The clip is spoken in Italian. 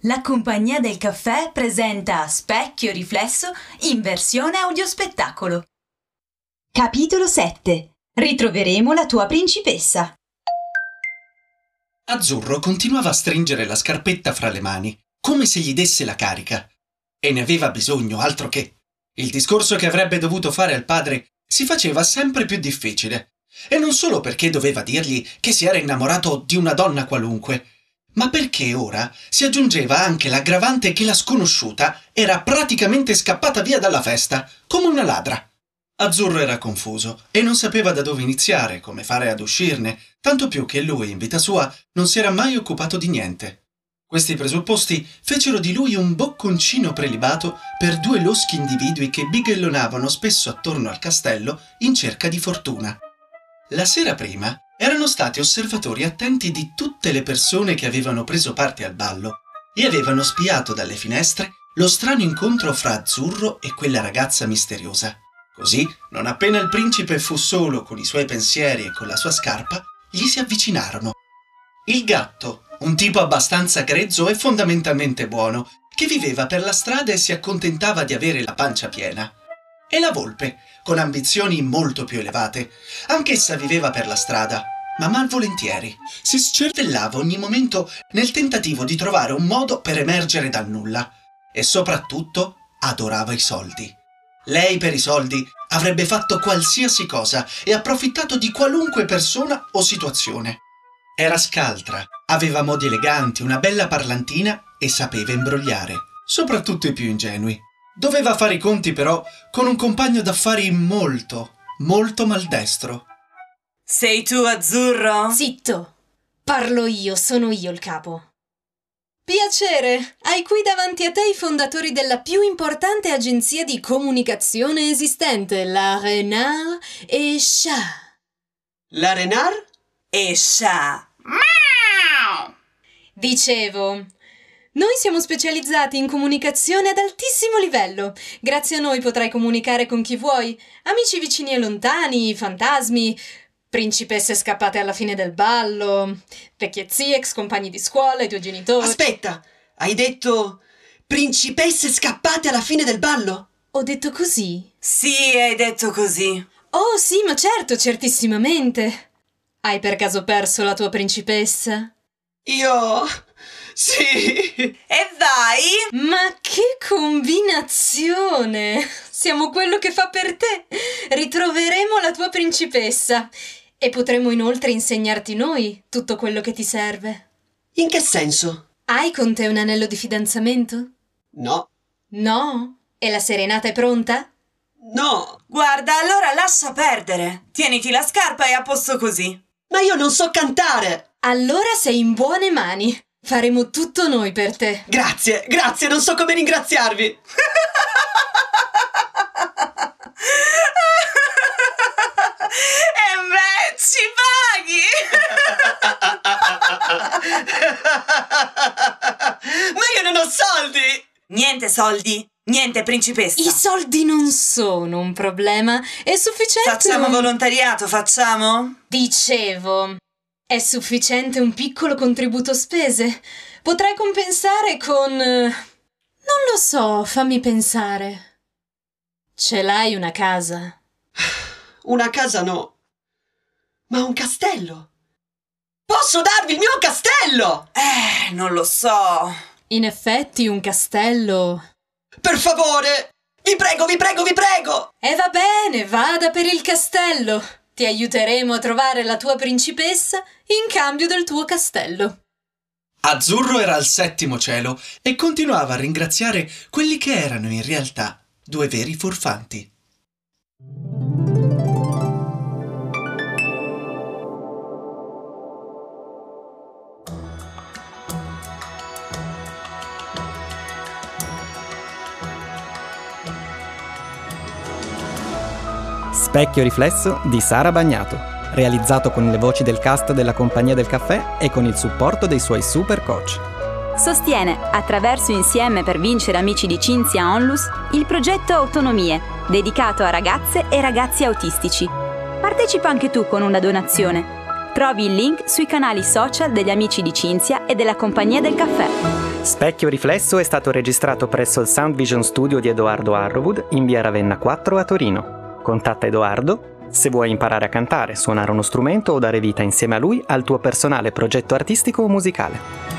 La Compagnia del Caffè presenta Specchio Riflesso in versione audiospettacolo. Capitolo 7. Ritroveremo la tua principessa. Azzurro continuava a stringere la scarpetta fra le mani, come se gli desse la carica. E ne aveva bisogno, altro che. Il discorso che avrebbe dovuto fare al padre si faceva sempre più difficile. E non solo perché doveva dirgli che si era innamorato di una donna qualunque, ma perché ora si aggiungeva anche l'aggravante che la sconosciuta era praticamente scappata via dalla festa, come una ladra. Azzurro era confuso e non sapeva da dove iniziare, come fare ad uscirne, tanto più che lui, in vita sua, non si era mai occupato di niente. Questi presupposti fecero di lui un bocconcino prelibato per due loschi individui che bighellonavano spesso attorno al castello in cerca di fortuna. La sera prima erano stati osservatori attenti di tutte le persone che avevano preso parte al ballo e avevano spiato dalle finestre lo strano incontro fra Azzurro e quella ragazza misteriosa. Così, non appena il principe fu solo con i suoi pensieri e con la sua scarpa, gli si avvicinarono. Il gatto, un tipo abbastanza grezzo e fondamentalmente buono, che viveva per la strada e si accontentava di avere la pancia piena. E la volpe, con ambizioni molto più elevate. Anch'essa viveva per la strada, ma malvolentieri. Si scervellava ogni momento nel tentativo di trovare un modo per emergere dal nulla. E soprattutto adorava i soldi. Lei per i soldi avrebbe fatto qualsiasi cosa e approfittato di qualunque persona o situazione. Era scaltra, aveva modi eleganti, una bella parlantina e sapeva imbrogliare, soprattutto i più ingenui. Doveva fare i conti però con un compagno d'affari molto, molto maldestro. Sei tu, Azzurro? Zitto! Parlo io, sono io il capo. Piacere! Hai qui davanti a te i fondatori della più importante agenzia di comunicazione esistente, la Renard et Chat. La Renard? E Chat. Dicevo, noi siamo specializzati in comunicazione ad altissimo livello. Grazie a noi potrai comunicare con chi vuoi, amici vicini e lontani, fantasmi, principesse scappate alla fine del ballo, vecchie zie, ex compagni di scuola, i tuoi genitori. Aspetta, hai detto principesse scappate alla fine del ballo? Ho detto così? Sì, hai detto così. Oh sì, ma certo, certissimamente. Hai per caso perso la tua principessa? Io... sì! E vai! Ma che combinazione! Siamo quello che fa per te! Ritroveremo la tua principessa e potremo inoltre insegnarti noi tutto quello che ti serve. In che senso? Hai con te un anello di fidanzamento? No. No? E la serenata è pronta? No! Guarda, allora lascia perdere. Tieniti la scarpa e a posto così. Ma io non so cantare! Allora sei in buone mani. Faremo tutto noi per te. Grazie, grazie, non so come ringraziarvi. E beh, ci paghi! Ma io non ho soldi! Niente soldi, niente principessa. I soldi non sono un problema. È sufficiente. Facciamo volontariato, facciamo? Dicevo, è sufficiente un piccolo contributo spese. Potrai compensare con... non lo so, fammi pensare. Ce l'hai una casa? Una casa no, ma un castello. Posso darvi il mio castello! Non lo so. In effetti un castello... Per favore! Vi prego, vi prego, vi prego! E va bene, vada per il castello. Ti aiuteremo a trovare la tua principessa in cambio del tuo castello. Azzurro era al settimo cielo e continuava a ringraziare quelli che erano in realtà due veri furfanti. Specchio Riflesso di Sara Bagnato, realizzato con le voci del cast della Compagnia del Caffè e con il supporto dei suoi super coach. Sostiene, attraverso Insieme per vincere amici di Cinzia Onlus, il progetto Autonomie, dedicato a ragazze e ragazzi autistici. Partecipa anche tu con una donazione. Trovi il link sui canali social degli amici di Cinzia e della Compagnia del Caffè. Specchio Riflesso è stato registrato presso il Sound Vision Studio di Edoardo Arrowood in via Ravenna 4 a Torino. Contatta Edoardo se vuoi imparare a cantare, suonare uno strumento o dare vita insieme a lui al tuo personale progetto artistico o musicale.